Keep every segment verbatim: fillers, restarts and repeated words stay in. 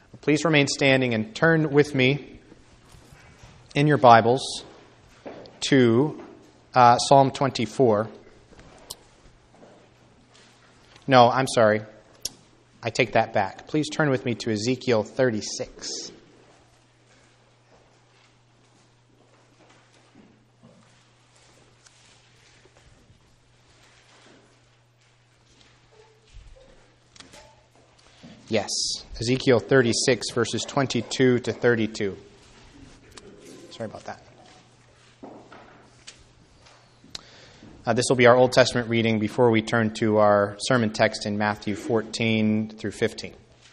Please remain standing and turn with me in your Bibles to uh, Psalm twenty-four. No, I'm sorry. I take that back. Please turn with me to Ezekiel thirty-six. Yes, Ezekiel thirty-six, verses twenty-two to thirty-two. Sorry about that. Uh, this will be our Old Testament reading before we turn to our sermon text in Matthew fourteen through fifteen.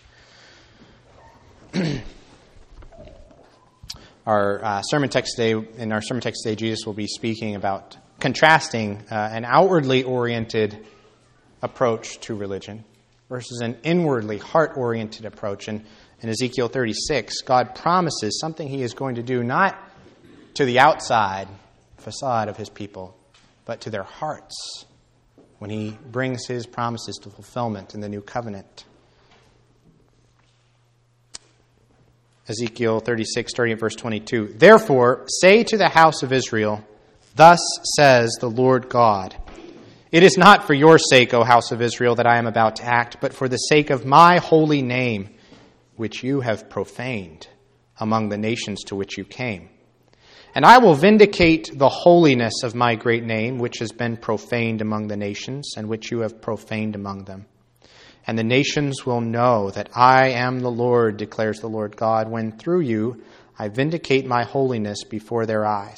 Our uh, sermon text today, in our sermon text today, Jesus will be speaking about contrasting uh, an outwardly oriented approach to religion versus an inwardly heart-oriented approach. And in Ezekiel thirty-six, God promises something he is going to do not to the outside facade of his people, but to their hearts when he brings his promises to fulfillment in the new covenant. Ezekiel thirty-six, starting at verse twenty-two. Therefore, say to the house of Israel, thus says the Lord God, it is not for your sake, O house of Israel, that I am about to act, but for the sake of my holy name, which you have profaned among the nations to which you came. And I will vindicate the holiness of my great name, which has been profaned among the nations, and which you have profaned among them. And the nations will know that I am the Lord, declares the Lord God, when through you I vindicate my holiness before their eyes.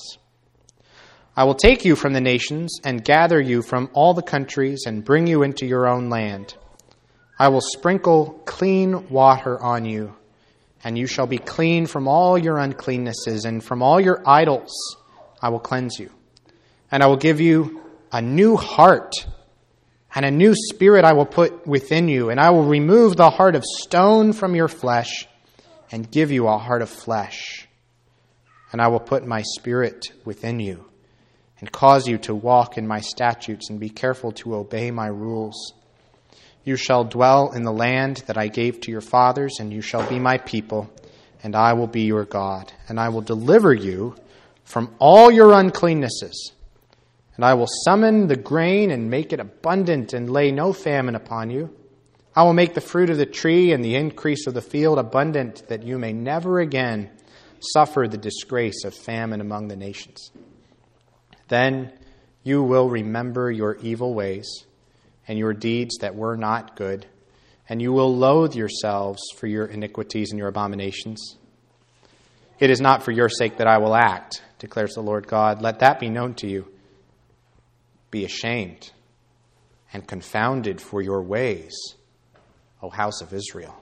I will take you from the nations and gather you from all the countries and bring you into your own land. I will sprinkle clean water on you, and you shall be clean from all your uncleannesses, and from all your idols I will cleanse you. And I will give you a new heart, and a new spirit I will put within you, and I will remove the heart of stone from your flesh and give you a heart of flesh. And I will put my spirit within you and cause you to walk in my statutes and be careful to obey my rules. You shall dwell in the land that I gave to your fathers, and you shall be my people, and I will be your God. And I will deliver you from all your uncleannesses. And I will summon the grain and make it abundant and lay no famine upon you. I will make the fruit of the tree and the increase of the field abundant, that you may never again suffer the disgrace of famine among the nations. Then you will remember your evil ways and your deeds that were not good, and you will loathe yourselves for your iniquities and your abominations. It is not for your sake that I will act, declares the Lord God. Let that be known to you. Be ashamed and confounded for your ways, O house of Israel.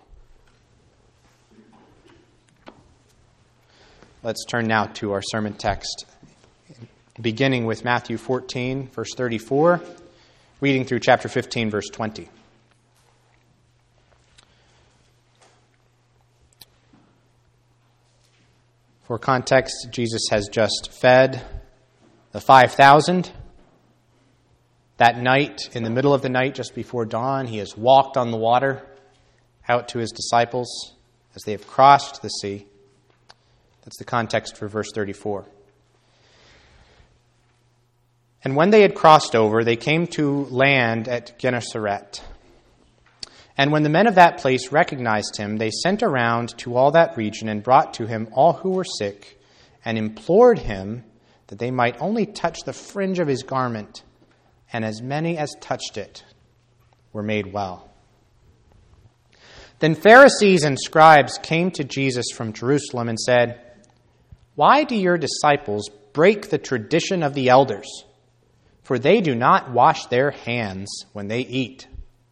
Let's turn now to our sermon text, beginning with Matthew fourteen, verse thirty-four, reading through chapter fifteen, verse twenty. For context, Jesus has just fed the five thousand. That night, in the middle of the night, just before dawn, he has walked on the water out to his disciples as they have crossed the sea. That's the context for verse thirty-four. And when they had crossed over, they came to land at Gennesaret. And when the men of that place recognized him, they sent around to all that region and brought to him all who were sick and implored him that they might only touch the fringe of his garment. And as many as touched it were made well. Then Pharisees and scribes came to Jesus from Jerusalem and said, why do your disciples break the tradition of the elders? For they do not wash their hands when they eat.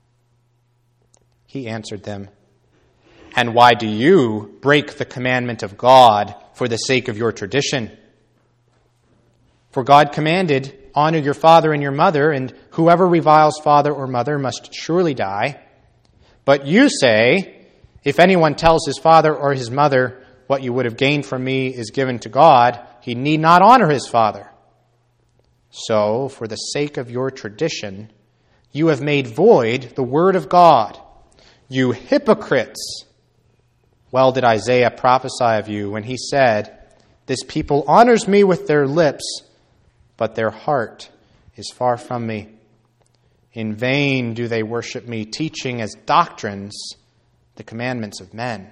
He answered them, and why do you break the commandment of God for the sake of your tradition? For God commanded, honor your father and your mother, and whoever reviles father or mother must surely die. But you say, if anyone tells his father or his mother, what you would have gained from me is given to God, he need not honor his father. So, for the sake of your tradition, you have made void the word of God. You hypocrites! Well did Isaiah prophesy of you when he said, 'This people honors me with their lips, but their heart is far from me. In vain do they worship me, teaching as doctrines the commandments of men.'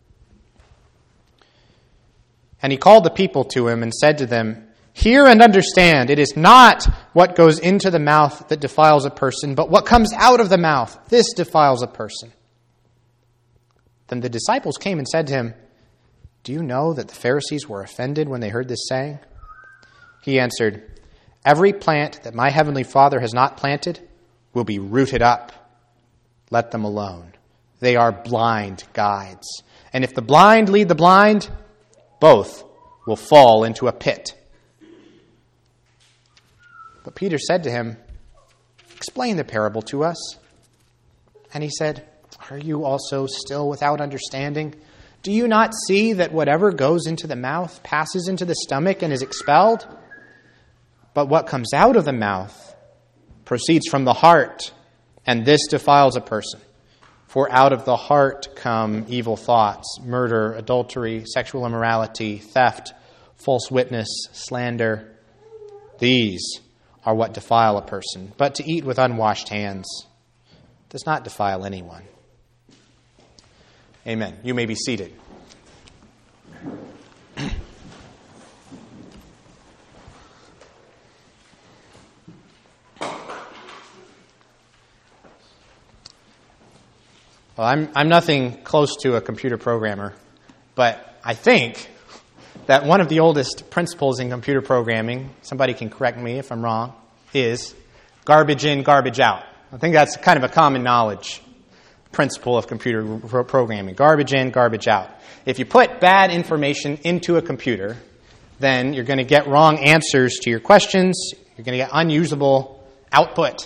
And he called the people to him and said to them, 'Hear and understand, it is not what goes into the mouth that defiles a person, but what comes out of the mouth, this defiles a person.' Then the disciples came and said to him, 'Do you know that the Pharisees were offended when they heard this saying?' He answered, 'Every plant that my heavenly Father has not planted will be rooted up. Let them alone. They are blind guides. And if the blind lead the blind, both will fall into a pit.' But Peter said to him, 'Explain the parable to us.' And he said, 'Are you also still without understanding? Do you not see that whatever goes into the mouth passes into the stomach and is expelled? But what comes out of the mouth proceeds from the heart, and this defiles a person. For out of the heart come evil thoughts, murder, adultery, sexual immorality, theft, false witness, slander. These are what defile a person. But to eat with unwashed hands does not defile anyone." Amen. You may be seated. Well, I'm I'm nothing close to a computer programmer, but I think that one of the oldest principles in computer programming, somebody can correct me if I'm wrong, is garbage in, garbage out. I think that's kind of a common knowledge principle of computer programming. Garbage in, garbage out. If you put bad information into a computer, then you're going to get wrong answers to your questions. You're going to get unusable output.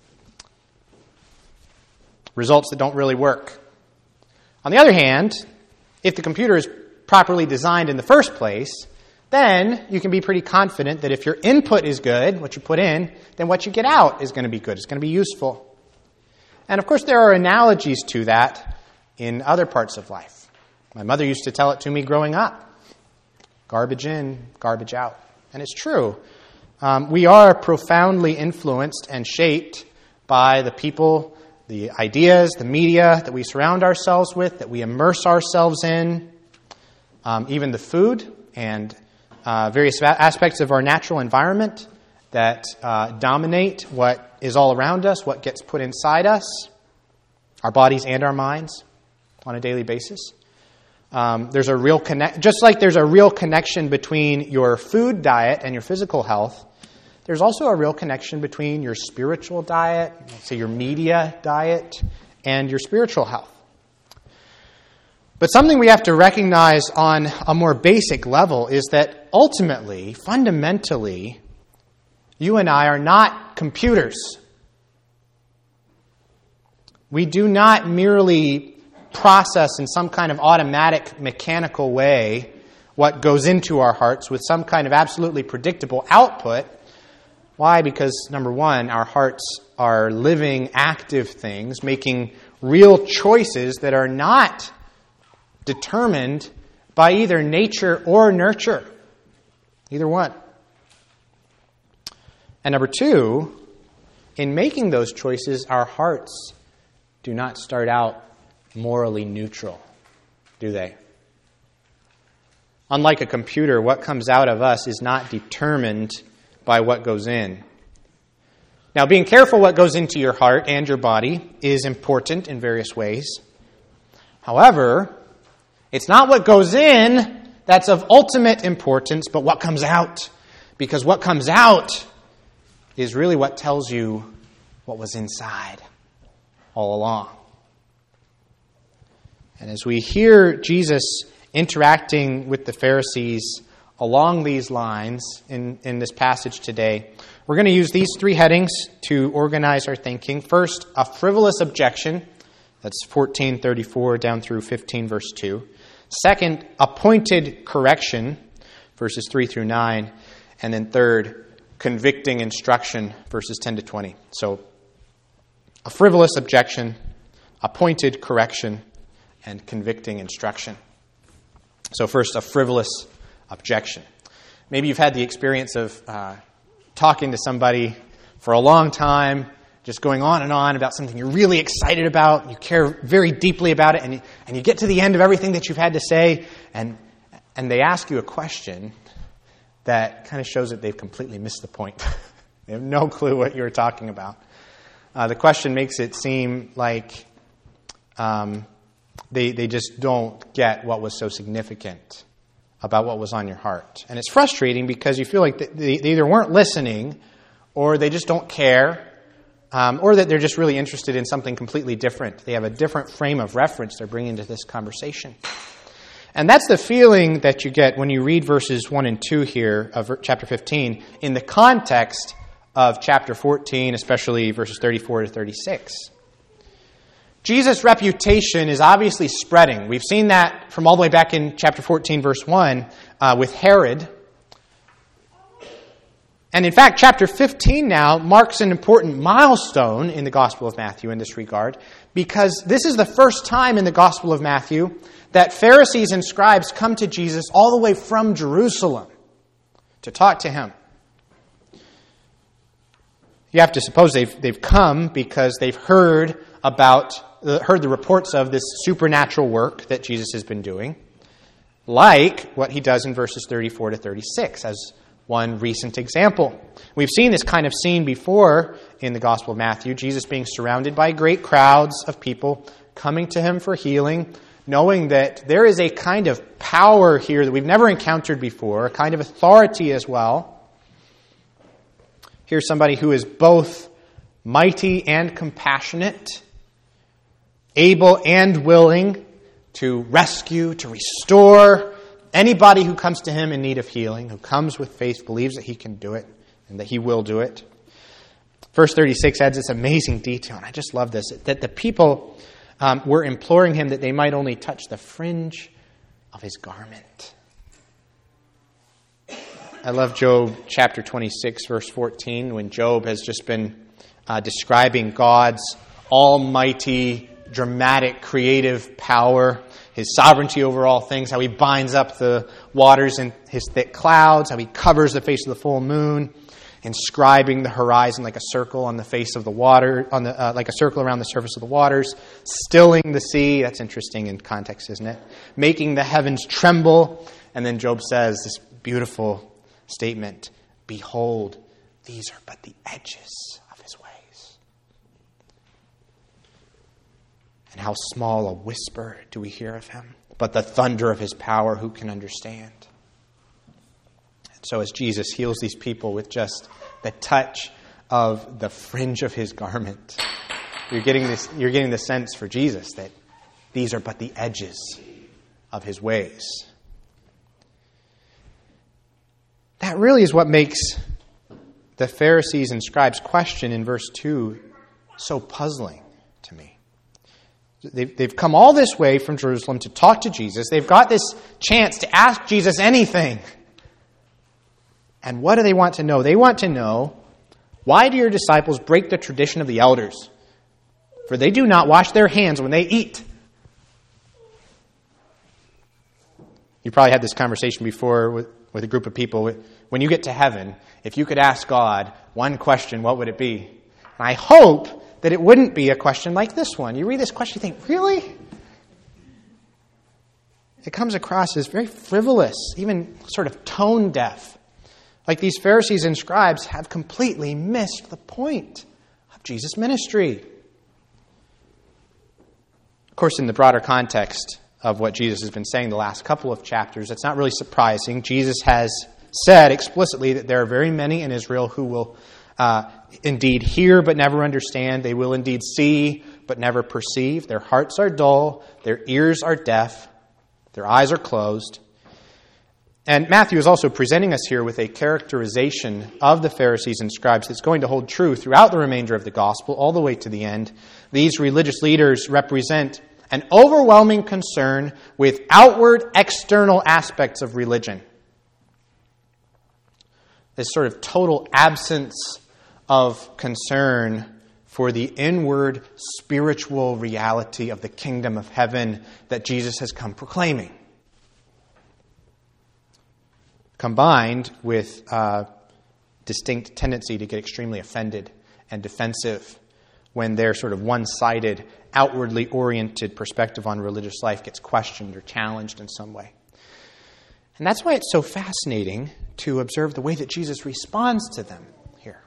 Results that don't really work. On the other hand, if the computer is properly designed in the first place, then you can be pretty confident that if your input is good, what you put in, then what you get out is going to be good. It's going to be useful. And of course, there are analogies to that in other parts of life. My mother used to tell it to me growing up. Garbage in, garbage out. And it's true. Um, we are profoundly influenced and shaped by the people, the ideas, the media that we surround ourselves with, that we immerse ourselves in, um, even the food and uh, various aspects of our natural environment that uh, dominate what is all around us, what gets put inside us, our bodies and our minds on a daily basis. Um, there's a real connect, just like there's a real connection between your food diet and your physical health. There's also a real connection between your spiritual diet, say your media diet, and your spiritual health. But something we have to recognize on a more basic level is that ultimately, fundamentally, you and I are not computers. We do not merely process in some kind of automatic, mechanical way what goes into our hearts with some kind of absolutely predictable output. Why? Because, number one, our hearts are living, active things, making real choices that are not determined by either nature or nurture. Either one. And number two, in making those choices, our hearts do not start out morally neutral, do they? Unlike a computer, what comes out of us is not determined by what goes in. Now, being careful what goes into your heart and your body is important in various ways. However, it's not what goes in that's of ultimate importance, but what comes out. Because what comes out is really what tells you what was inside all along. And as we hear Jesus interacting with the Pharisees along these lines in, in this passage today, we're going to use these three headings to organize our thinking. First, a frivolous objection. That's fourteen thirty-four down through fifteen verse two. Second, a pointed correction, verses three through nine. And then third, convicting instruction, verses ten to twenty. So, a frivolous objection, a pointed correction, and convicting instruction. So first, a frivolous objection. Maybe you've had the experience of uh, talking to somebody for a long time, just going on and on about something you're really excited about, you care very deeply about it, and you, and you get to the end of everything that you've had to say, and and they ask you a question that kind of shows that they've completely missed the point. They have no clue what you were talking about. Uh, the question makes it seem like um, they they just don't get what was so significant about what was on your heart. And it's frustrating because you feel like they, they either weren't listening, or they just don't care, um, or that they're just really interested in something completely different. They have a different frame of reference they're bringing to this conversation. And that's the feeling that you get when you read verses one and two here of chapter fifteen in the context of chapter fourteen, especially verses thirty-four to thirty-six. Jesus' reputation is obviously spreading. We've seen that from all the way back in chapter fourteen, verse one, uh, with Herod. And in fact, chapter fifteen now marks an important milestone in the Gospel of Matthew in this regard, because this is the first time in the Gospel of Matthew that Pharisees and scribes come to Jesus all the way from Jerusalem to talk to him. You have to suppose they've they've come because they've heard about uh, heard the reports of this supernatural work that Jesus has been doing, like what he does in verses thirty-four to thirty-six as one recent example. We've seen this kind of scene before in the Gospel of Matthew, Jesus being surrounded by great crowds of people coming to him for healing, knowing that there is a kind of power here that we've never encountered before, a kind of authority as well. Here's somebody who is both mighty and compassionate, able and willing to rescue, to restore anybody who comes to him in need of healing, who comes with faith, believes that he can do it and that he will do it. Verse thirty-six adds this amazing detail, and I just love this, that the people um, were imploring him that they might only touch the fringe of his garment. I love Job chapter twenty-six, verse fourteen, when Job has just been uh, describing God's almighty, dramatic, creative power, his sovereignty over all things, how he binds up the waters in his thick clouds, how he covers the face of the full moon, inscribing the horizon like a circle on the face of the water, on the uh, like a circle around the surface of the waters, stilling the sea. That's interesting in context, isn't it? Making the heavens tremble. And then Job says this beautiful statement, "Behold, these are but the edges of his ways. And how small a whisper do we hear of him? But the thunder of his power, who can understand?" And so as Jesus heals these people with just the touch of the fringe of his garment, you're getting this, you're getting the sense for Jesus that these are but the edges of his ways. That really is what makes the Pharisees and scribes' question in verse two so puzzling to me. They've, they've come all this way from Jerusalem to talk to Jesus. They've got this chance to ask Jesus anything. And what do they want to know? They want to know, why do your disciples break the tradition of the elders? For they do not wash their hands when they eat. You probably had this conversation before with, with a group of people. When you get to heaven, if you could ask God one question, what would it be? And I hope that it wouldn't be a question like this one. You read this question, you think, really? It comes across as very frivolous, even sort of tone deaf. Like these Pharisees and scribes have completely missed the point of Jesus' ministry. Of course, in the broader context of what Jesus has been saying the last couple of chapters, it's not really surprising. Jesus has said explicitly that there are very many in Israel who will uh, indeed hear but never understand. They will indeed see but never perceive. Their hearts are dull. Their ears are deaf. Their eyes are closed. And Matthew is also presenting us here with a characterization of the Pharisees and scribes that's going to hold true throughout the remainder of the gospel, all the way to the end. These religious leaders represent an overwhelming concern with outward, external aspects of religion. This sort of total absence of concern for the inward spiritual reality of the kingdom of heaven that Jesus has come proclaiming. Combined with a distinct tendency to get extremely offended and defensive when their sort of one-sided, outwardly oriented perspective on religious life gets questioned or challenged in some way. And that's why it's so fascinating to observe the way that Jesus responds to them here.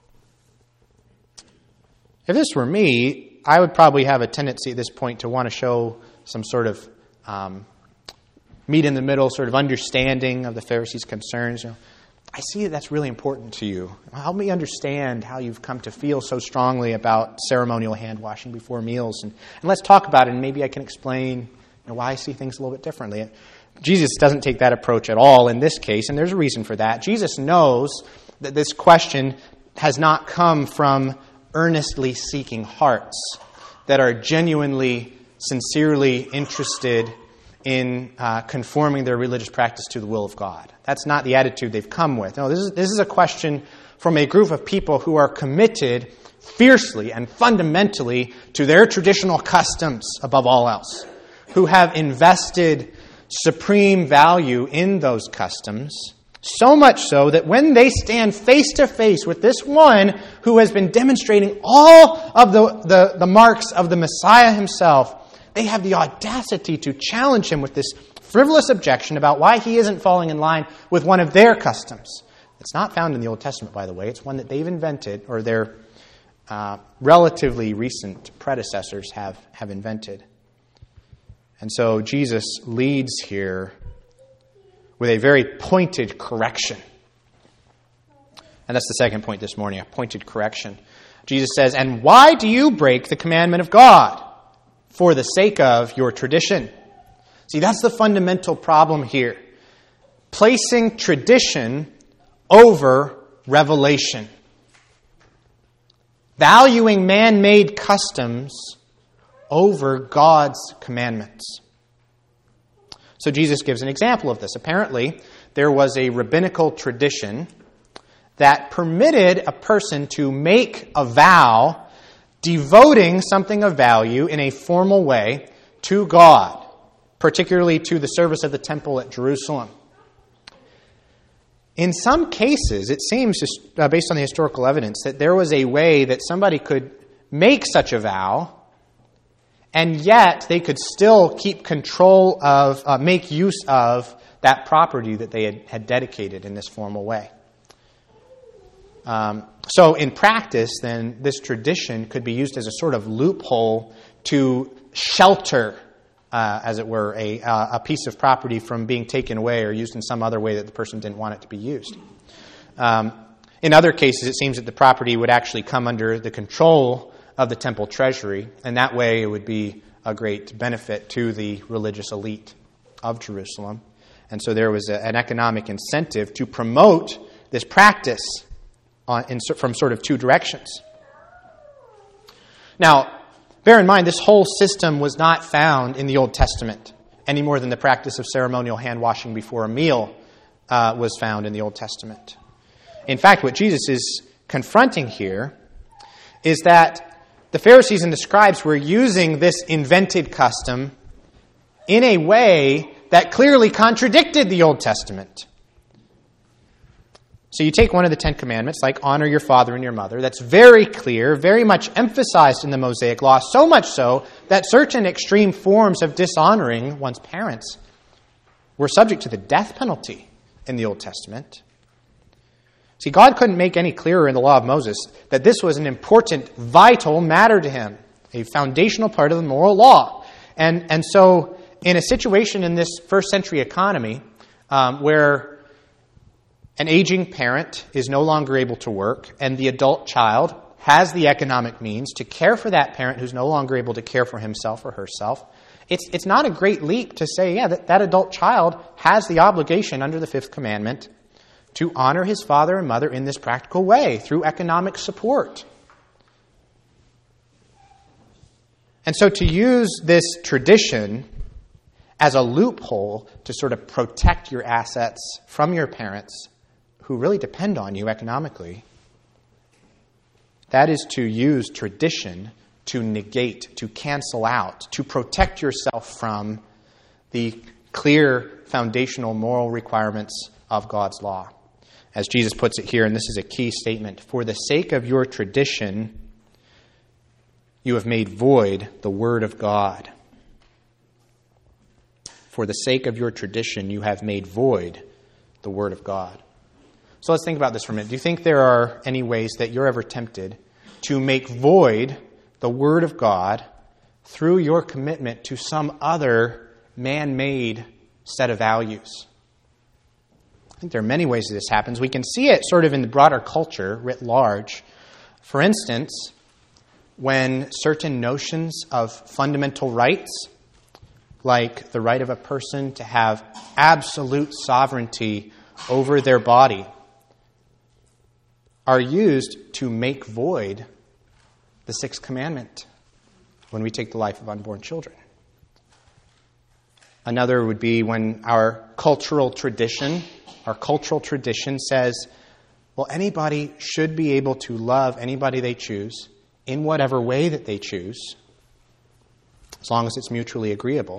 If this were me, I would probably have a tendency at this point to want to show some sort of um, meet in the middle, sort of understanding of the Pharisees' concerns. You know, I see that that's really important to you. Help me understand how you've come to feel so strongly about ceremonial hand washing before meals. And, and let's talk about it, and maybe I can explain you know, why I see things a little bit differently. Jesus doesn't take that approach at all in this case, and there's a reason for that. Jesus knows that this question has not come from earnestly seeking hearts that are genuinely, sincerely interested in uh, conforming their religious practice to the will of God. That's not the attitude they've come with. No, this is, this is a question from a group of people who are committed fiercely and fundamentally to their traditional customs above all else, who have invested supreme value in those customs, so much so that when they stand face to face with this one who has been demonstrating all of the, the, the marks of the Messiah himself, they have the audacity to challenge him with this frivolous objection about why he isn't falling in line with one of their customs. It's not found in the Old Testament, by the way. It's one that they've invented, or their uh, relatively recent predecessors have, have invented. And so Jesus leads here with a very pointed correction. And that's the second point this morning, a pointed correction. Jesus says, "And why do you break the commandment of God? For the sake of your tradition." See, that's the fundamental problem here. Placing tradition over revelation. Valuing man-made customs over God's commandments. So Jesus gives an example of this. Apparently, there was a rabbinical tradition that permitted a person to make a vow devoting something of value in a formal way to God, particularly to the service of the temple at Jerusalem. In some cases, it seems, uh, based on the historical evidence, that there was a way that somebody could make such a vow, and yet they could still keep control of, uh, make use of that property that they had, had dedicated in this formal way. Um, so in practice, then, this tradition could be used as a sort of loophole to shelter, uh, as it were, a, uh, a piece of property from being taken away or used in some other way that the person didn't want it to be used. Um, in other cases, it seems that the property would actually come under the control of the temple treasury, and that way it would be a great benefit to the religious elite of Jerusalem. And so there was a, an economic incentive to promote this practice on, in, from sort of two directions. Now, bear in mind, this whole system was not found in the Old Testament, any more than the practice of ceremonial hand washing before a meal uh, was found in the Old Testament. In fact, what Jesus is confronting here is that the Pharisees and the scribes were using this invented custom in a way that clearly contradicted the Old Testament. So you take one of the Ten Commandments, like honor your father and your mother. That's very clear, very much emphasized in the Mosaic Law, so much so that certain extreme forms of dishonoring one's parents were subject to the death penalty in the Old Testament. See, God couldn't make any clearer in the law of Moses that this was an important, vital matter to him, a foundational part of the moral law. And, and so in a situation in this first century economy um, where an aging parent is no longer able to work and the adult child has the economic means to care for that parent who's no longer able to care for himself or herself, it's, it's not a great leap to say, yeah, that, that adult child has the obligation under the fifth commandment to honor his father and mother in this practical way, through economic support. And so to use this tradition as a loophole to sort of protect your assets from your parents, who really depend on you economically, That is to use tradition to negate, to cancel out, to protect yourself from the clear foundational moral requirements of God's law. As Jesus puts it here, and this is a key statement, for the sake of your tradition, you have made void the word of God. For the sake of your tradition, you have made void the word of God. So let's think about this for a minute. Do you think there are any ways that you're ever tempted to make void the word of God through your commitment to some other man-made set of values? I think there are many ways that this happens. We can see it sort of in the broader culture writ large. For instance, when certain notions of fundamental rights, like the right of a person to have absolute sovereignty over their body, are used to make void the sixth commandment when we take the life of unborn children. Another would be when our cultural tradition, our cultural tradition says, well, anybody should be able to love anybody they choose in whatever way that they choose, as long as it's mutually agreeable.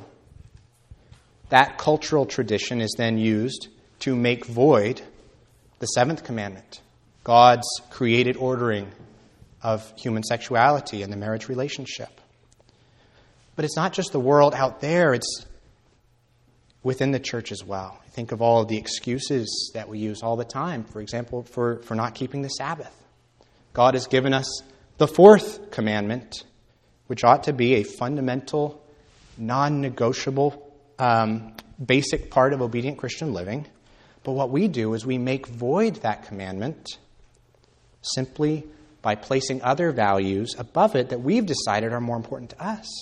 That cultural tradition is then used to make void the seventh commandment, God's created ordering of human sexuality and the marriage relationship. But it's not just the world out there, it's within the church as well. Think of all of the excuses that we use all the time, for example, for, for not keeping the Sabbath. God has given us the fourth commandment, which ought to be a fundamental, non-negotiable, um, basic part of obedient Christian living. But what we do is we make void that commandment simply by placing other values above it that we've decided are more important to us.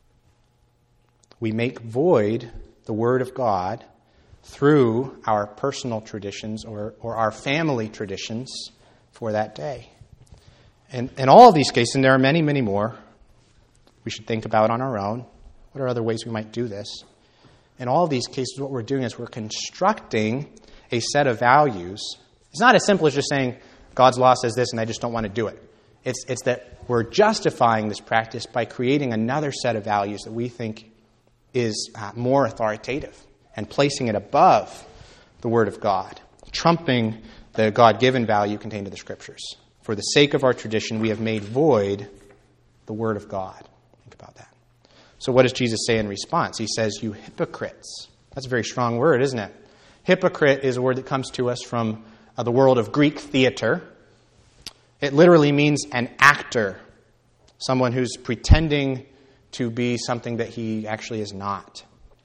We make void the Word of God through our personal traditions or, or our family traditions for that day. And in all of these cases, and there are many, many more we should think about on our own. What are other ways we might do this? In all of these cases, what we're doing is we're constructing a set of values. It's not as simple as just saying, God's law says this and I just don't want to do it. It's, it's that we're justifying this practice by creating another set of values that we think is uh, more authoritative and placing it above the Word of God, trumping the God-given value contained in the Scriptures. For the sake of our tradition, we have made void the Word of God. Think about that. So what does Jesus say in response? He says, you hypocrites. That's a very strong word, isn't it? Hypocrite is a word that comes to us from uh, the world of Greek theater. It literally means an actor, someone who's pretending to be something that he actually is not.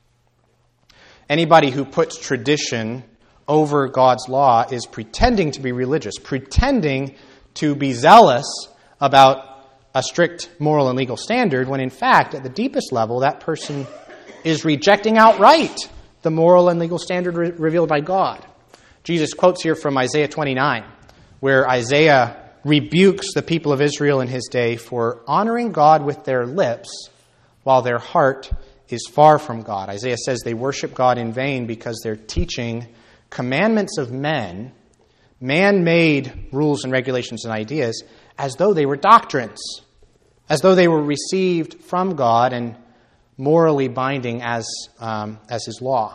Anybody who puts tradition over God's law is pretending to be religious, pretending to be zealous about a strict moral and legal standard, when in fact, at the deepest level, that person is rejecting outright the moral and legal standard re- revealed by God. Jesus quotes here from Isaiah twenty-nine, where Isaiah rebukes the people of Israel in his day for honoring God with their lips while their heart is far from God. Isaiah says they worship God in vain because they're teaching commandments of men, man-made rules and regulations and ideas, as though they were doctrines, as though they were received from God and morally binding as, um, as His law.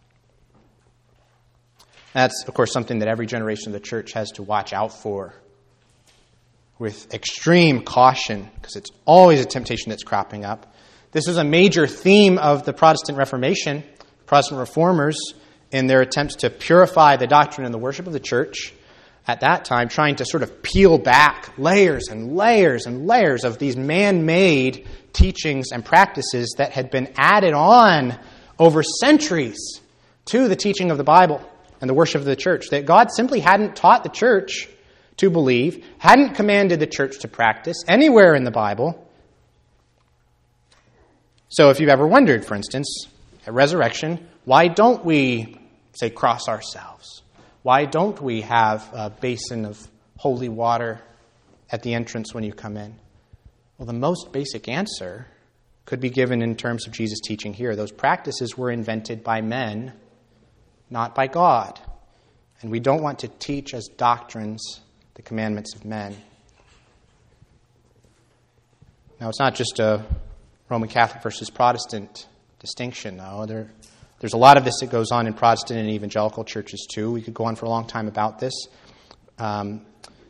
That's, of course, something that every generation of the church has to watch out for with extreme caution, because it's always a temptation that's cropping up. This is a major theme of the Protestant Reformation. Protestant reformers, in their attempts to purify the doctrine and the worship of the church, at that time, trying to sort of peel back layers and layers and layers of these man-made teachings and practices that had been added on over centuries to the teaching of the Bible and the worship of the church, that God simply hadn't taught the church to believe, hadn't commanded the church to practice anywhere in the Bible. So if you've ever wondered, for instance, at resurrection, why don't we, say, cross ourselves? Why don't we have a basin of holy water at the entrance when you come in? Well, the most basic answer could be given in terms of Jesus' teaching here. Those practices were invented by men, not by God. And we don't want to teach as doctrines the commandments of men. Now, it's not just a Roman Catholic versus Protestant distinction, though. There, there's a lot of this that goes on in Protestant and evangelical churches, too. We could go on for a long time about this. Um,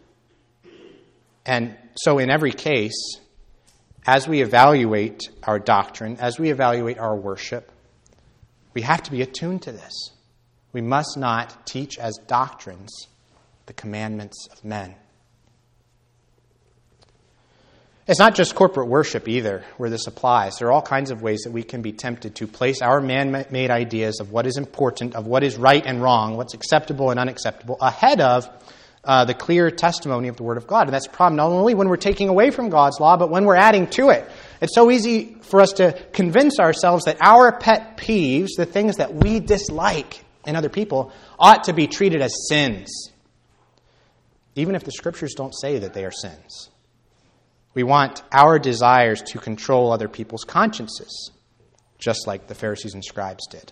and so in every case, as we evaluate our doctrine, as we evaluate our worship, we have to be attuned to this. We must not teach as doctrines the commandments of men. It's not just corporate worship either where this applies. There are all kinds of ways that we can be tempted to place our man-made ideas of what is important, of what is right and wrong, what's acceptable and unacceptable, ahead of uh, the clear testimony of the Word of God. And that's a problem not only when we're taking away from God's law, but when we're adding to it. It's so easy for us to convince ourselves that our pet peeves, the things that we dislike in other people, ought to be treated as sins, even if the Scriptures don't say that they are sins. We want our desires to control other people's consciences, just like the Pharisees and scribes did.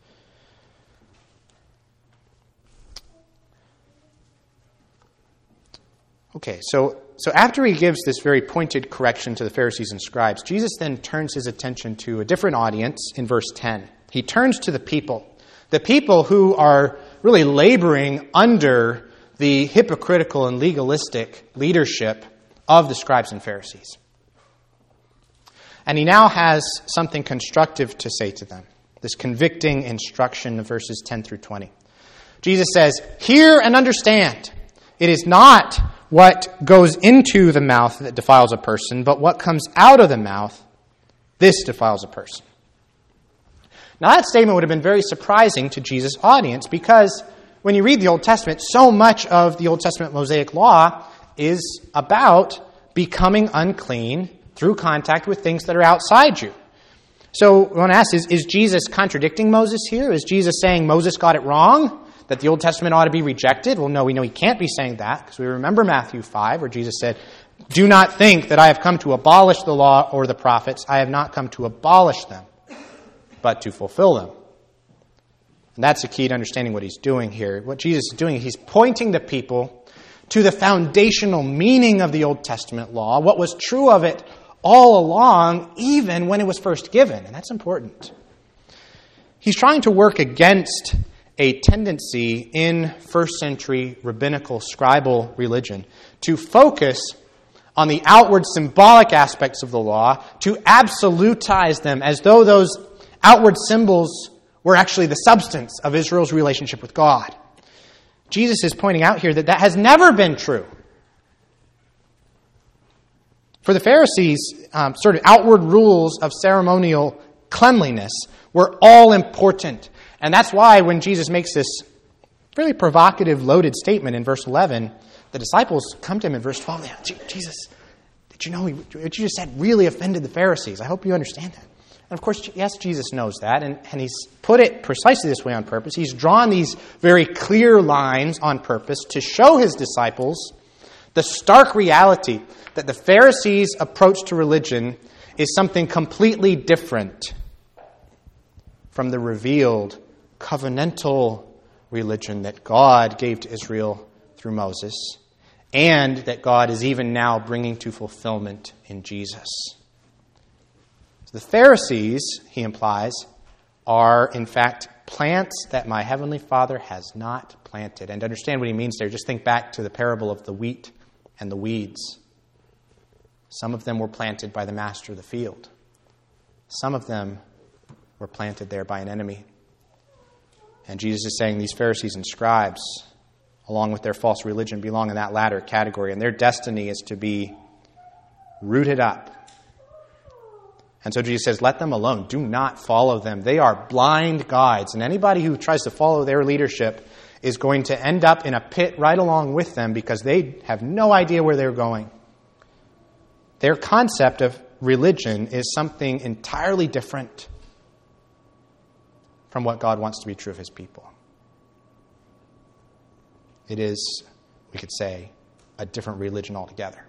Okay, so, so after he gives this very pointed correction to the Pharisees and scribes, Jesus then turns his attention to a different audience in verse ten. He turns to the people, the people who are really laboring under the hypocritical and legalistic leadership of the scribes and Pharisees. And he now has something constructive to say to them, this convicting instruction of verses ten through twenty. Jesus says, "Hear and understand. It is not what goes into the mouth that defiles a person, but what comes out of the mouth, this defiles a person." Now that statement would have been very surprising to Jesus' audience because when you read the Old Testament, so much of the Old Testament Mosaic law is about becoming unclean through contact with things that are outside you. So I want to ask, is, is Jesus contradicting Moses here? Is Jesus saying Moses got it wrong? That the Old Testament ought to be rejected? Well, no, we know he can't be saying that because we remember Matthew five where Jesus said, "Do not think that I have come to abolish the law or the prophets. I have not come to abolish them, but to fulfill them." And that's the key to understanding what he's doing here. What Jesus is doing, he's pointing the people to the foundational meaning of the Old Testament law, what was true of it all along, even when it was first given. And that's important. He's trying to work against a tendency in first century rabbinical scribal religion to focus on the outward symbolic aspects of the law, to absolutize them as though those outward symbols were actually the substance of Israel's relationship with God. Jesus is pointing out here that that has never been true. For the Pharisees, um, sort of outward rules of ceremonial cleanliness were all important. And that's why when Jesus makes this really provocative, loaded statement in verse eleven, the disciples come to him in verse twelve. "Jesus, did you know what you just said really offended the Pharisees? I hope you understand that." And of course, yes, Jesus knows that, and, and he's put it precisely this way on purpose. He's drawn these very clear lines on purpose to show his disciples the stark reality that the Pharisees' approach to religion is something completely different from the revealed covenantal religion that God gave to Israel through Moses, and that God is even now bringing to fulfillment in Jesus. The Pharisees, he implies, are in fact plants that my heavenly Father has not planted. And to understand what he means there, just think back to the parable of the wheat and the weeds. Some of them were planted by the master of the field. Some of them were planted there by an enemy. And Jesus is saying these Pharisees and scribes, along with their false religion, belong in that latter category. And their destiny is to be rooted up. And so Jesus says, let them alone. Do not follow them. They are blind guides. And anybody who tries to follow their leadership is going to end up in a pit right along with them because they have no idea where they're going. Their concept of religion is something entirely different from what God wants to be true of his people. It is, we could say, a different religion altogether.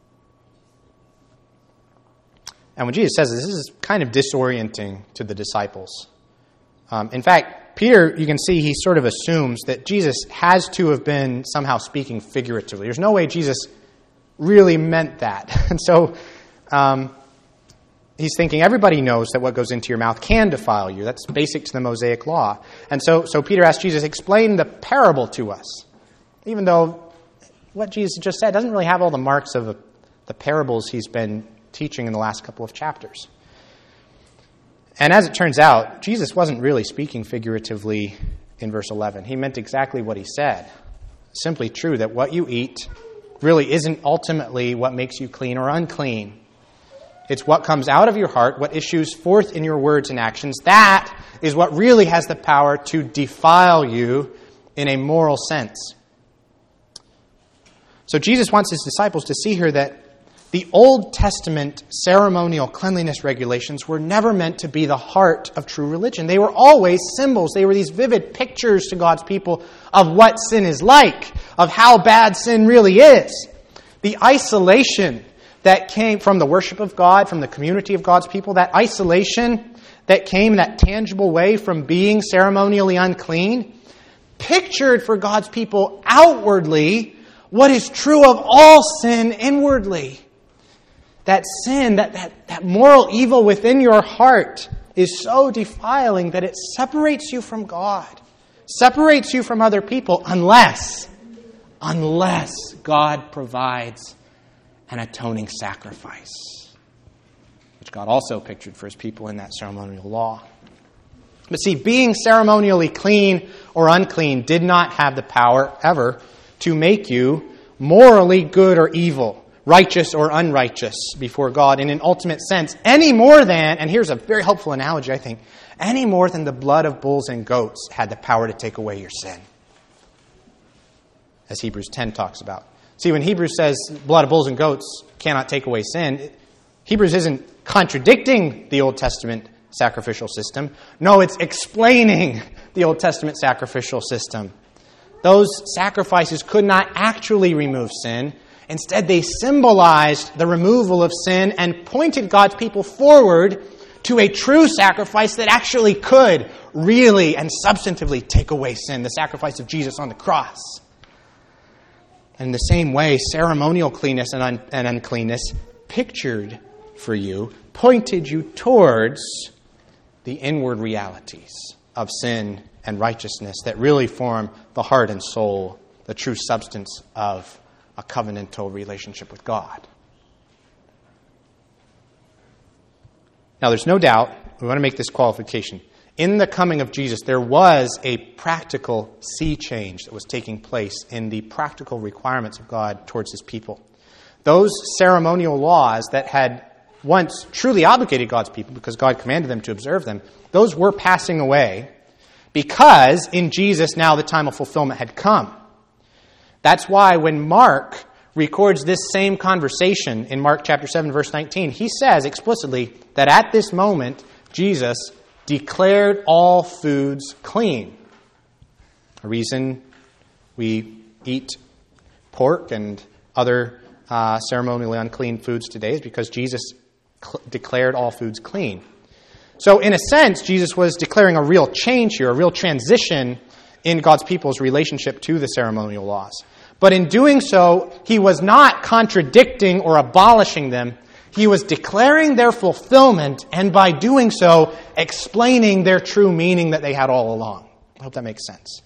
And when Jesus says this, this is kind of disorienting to the disciples. Um, in fact, Peter, you can see, he sort of assumes that Jesus has to have been somehow speaking figuratively. There's no way Jesus really meant that. And so um, he's thinking everybody knows that what goes into your mouth can defile you. That's basic to the Mosaic law. And so, so Peter asked Jesus, explain the parable to us. Even though what Jesus just said doesn't really have all the marks of the parables he's been teaching in the last couple of chapters. And as it turns out, Jesus wasn't really speaking figuratively in verse eleven. He meant exactly what he said. Simply true that what you eat really isn't ultimately what makes you clean or unclean. It's what comes out of your heart, what issues forth in your words and actions. That is what really has the power to defile you in a moral sense. So Jesus wants his disciples to see here that the Old Testament ceremonial cleanliness regulations were never meant to be the heart of true religion. They were always symbols. They were these vivid pictures to God's people of what sin is like, of how bad sin really is. The isolation that came from the worship of God, from the community of God's people, that isolation that came in that tangible way from being ceremonially unclean, pictured for God's people outwardly what is true of all sin inwardly. That sin, that, that, that moral evil within your heart is so defiling that it separates you from God, separates you from other people, unless, unless God provides an atoning sacrifice, which God also pictured for his people in that ceremonial law. But see, being ceremonially clean or unclean did not have the power ever to make you morally good or evil, righteous or unrighteous before God in an ultimate sense, any more than, and here's a very helpful analogy, I think, any more than the blood of bulls and goats had the power to take away your sin, as Hebrews ten talks about. See, when Hebrews says blood of bulls and goats cannot take away sin, Hebrews isn't contradicting the Old Testament sacrificial system. No, it's explaining the Old Testament sacrificial system. Those sacrifices could not actually remove sin. Instead, they symbolized the removal of sin and pointed God's people forward to a true sacrifice that actually could really and substantively take away sin, the sacrifice of Jesus on the cross. And in the same way, ceremonial cleanness and, un- and uncleanness pictured for you, pointed you towards the inward realities of sin and righteousness that really form the heart and soul, the true substance of a covenantal relationship with God. Now, there's no doubt, we want to make this qualification. In the coming of Jesus, there was a practical sea change that was taking place in the practical requirements of God towards his people. Those ceremonial laws that had once truly obligated God's people because God commanded them to observe them, those were passing away because in Jesus now the time of fulfillment had come. That's why when Mark records this same conversation in Mark chapter seven, verse nineteen, he says explicitly that at this moment, Jesus declared all foods clean. A reason we eat pork and other uh, ceremonially unclean foods today is because Jesus cl- declared all foods clean. So in a sense, Jesus was declaring a real change here, a real transition in God's people's relationship to the ceremonial laws. But in doing so, he was not contradicting or abolishing them. He was declaring their fulfillment, and by doing so, explaining their true meaning that they had all along. I hope that makes sense.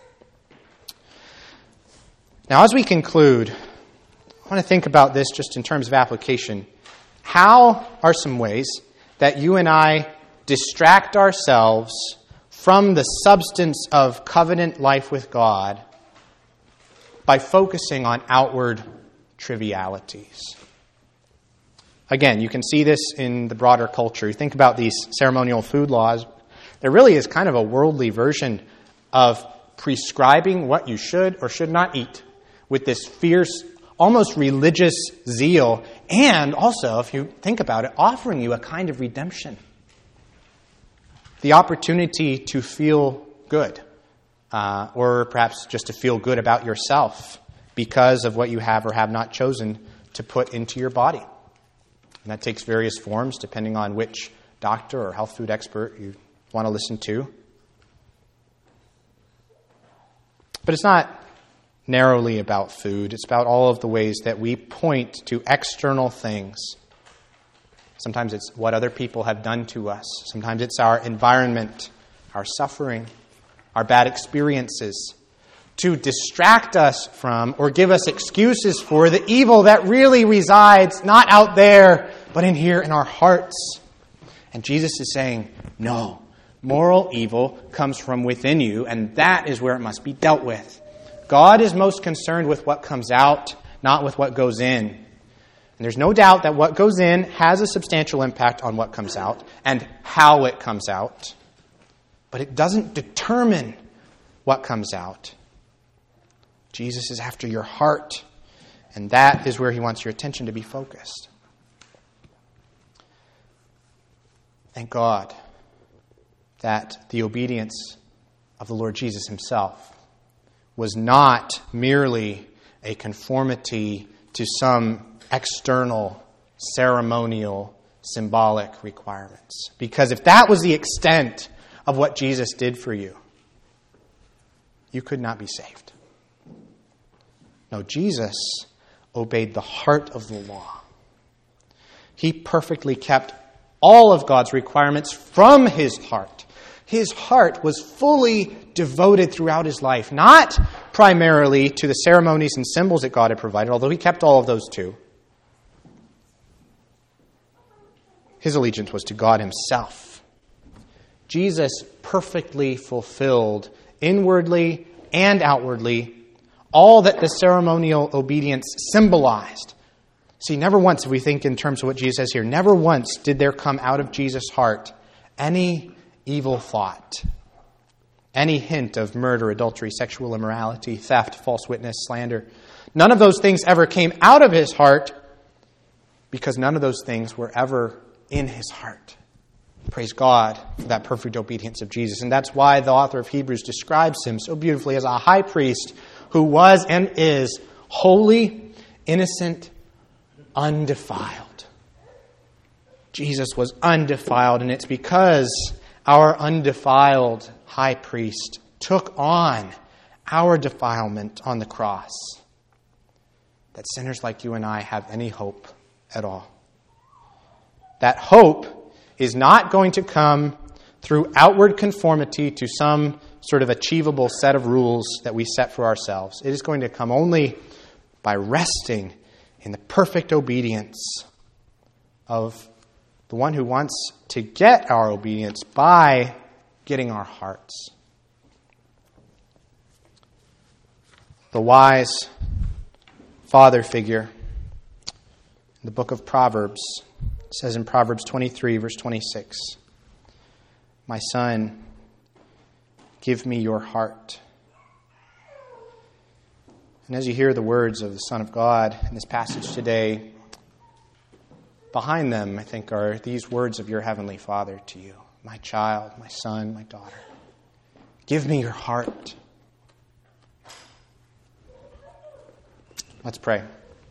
Now, as we conclude, I want to think about this just in terms of application. How are some ways that you and I distract ourselves from the substance of covenant life with God by focusing on outward trivialities? Again, you can see this in the broader culture. You think about these ceremonial food laws. There really is kind of a worldly version of prescribing what you should or should not eat with this fierce, almost religious zeal, and also, if you think about it, offering you a kind of redemption. The opportunity to feel good, uh, or perhaps just to feel good about yourself because of what you have or have not chosen to put into your body. And that takes various forms depending on which doctor or health food expert you want to listen to. But it's not narrowly about food. It's about all of the ways that we point to external things Sometimes it's what other people have done to us. Sometimes it's our environment, our suffering, our bad experiences, to distract us from or give us excuses for the evil that really resides not out there, but in here in our hearts. And Jesus is saying, no, moral evil comes from within you, and that is where it must be dealt with. God is most concerned with what comes out, not with what goes in. And there's no doubt that what goes in has a substantial impact on what comes out and how it comes out. But it doesn't determine what comes out. Jesus is after your heart, and that is where he wants your attention to be focused. Thank God that the obedience of the Lord Jesus himself was not merely a conformity to some external, ceremonial, symbolic requirements. Because if that was the extent of what Jesus did for you, you could not be saved. No, Jesus obeyed the heart of the law. He perfectly kept all of God's requirements from his heart. His heart was fully devoted throughout his life, not primarily to the ceremonies and symbols that God had provided, although he kept all of those too. His allegiance was to God himself. Jesus perfectly fulfilled inwardly and outwardly all that the ceremonial obedience symbolized. See, never once, if we think in terms of what Jesus says here, never once did there come out of Jesus' heart any evil thought, any hint of murder, adultery, sexual immorality, theft, false witness, slander. None of those things ever came out of his heart because none of those things were ever in his heart. Praise God for that perfect obedience of Jesus. And that's why the author of Hebrews describes him so beautifully as a high priest who was and is holy, innocent, undefiled. Jesus was undefiled, and it's because our undefiled high priest took on our defilement on the cross that sinners like you and I have any hope at all. That hope is not going to come through outward conformity to some sort of achievable set of rules that we set for ourselves. It is going to come only by resting in the perfect obedience of the one who wants to get our obedience by getting our hearts. The wise father figure in the book of Proverbs says in Proverbs twenty-three, verse twenty-six, "My son, give me your heart." And as you hear the words of the Son of God in this passage today, behind them, I think, are these words of your Heavenly Father to you. My child, my son, my daughter, give me your heart. Let's pray.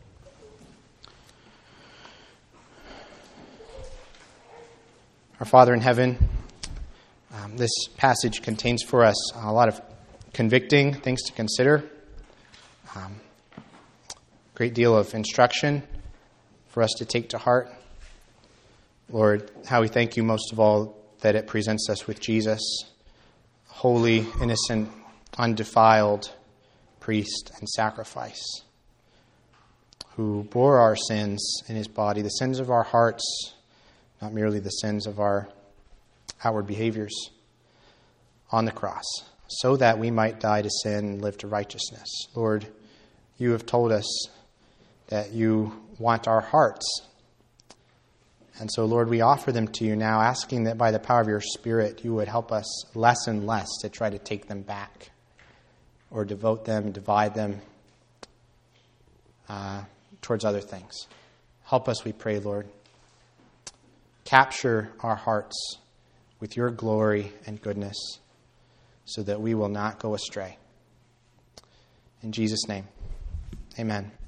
Our Father in heaven, um, this passage contains for us a lot of convicting things to consider, um, a great deal of instruction for us to take to heart. Lord, how we thank you most of all that it presents us with Jesus, holy, innocent, undefiled priest and sacrifice, who bore our sins in his body, the sins of our hearts, not merely the sins of our outward behaviors, on the cross, so that we might die to sin and live to righteousness. Lord, you have told us that you want our hearts. And so, Lord, we offer them to you now, asking that by the power of your Spirit, you would help us less and less to try to take them back or devote them, divide them uh, towards other things. Help us, we pray, Lord. Capture our hearts with your glory and goodness so that we will not go astray. In Jesus' name, amen.